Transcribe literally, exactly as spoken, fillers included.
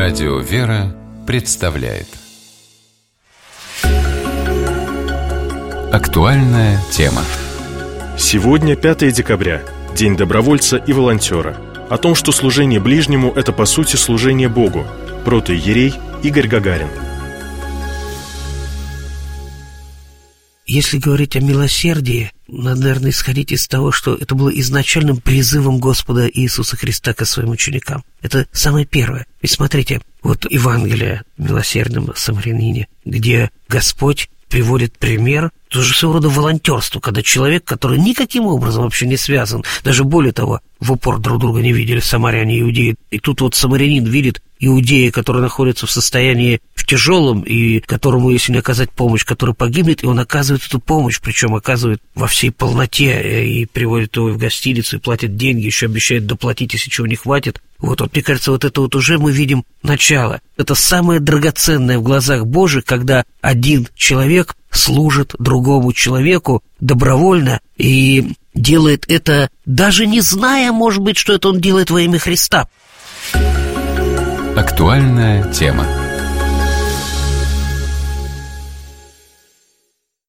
Радио «Вера» представляет актуальная тема. Сегодня пятое декабря, День добровольца и волонтера. О том, что служение ближнему – это по сути служение Богу. Протоиерей Игорь Гагарин. Если говорить о милосердии, надо, наверное, исходить из того, что это было изначальным призывом Господа Иисуса Христа к своим ученикам. Это самое первое. Ведь смотрите, вот Евангелие о милосердном самарянине, где Господь приводит пример тоже своего рода волонтерства, когда человек, который никаким образом вообще не связан, даже более того, в упор друг друга не видели самаряне и иудеи, и тут вот самарянин видит иудея, который находится в состоянии в тяжелом, и которому, если не оказать помощь, который погибнет, и он оказывает эту помощь, причем оказывает во всей полноте, и приводит его в гостиницу, и платит деньги, еще обещает доплатить, если чего не хватит. Вот, вот, мне кажется, вот это вот уже мы видим начало. Это самое драгоценное в глазах Божьих, когда один человек служит другому человеку добровольно и делает это, даже не зная, может быть, что это он делает во имя Христа. Актуальная тема.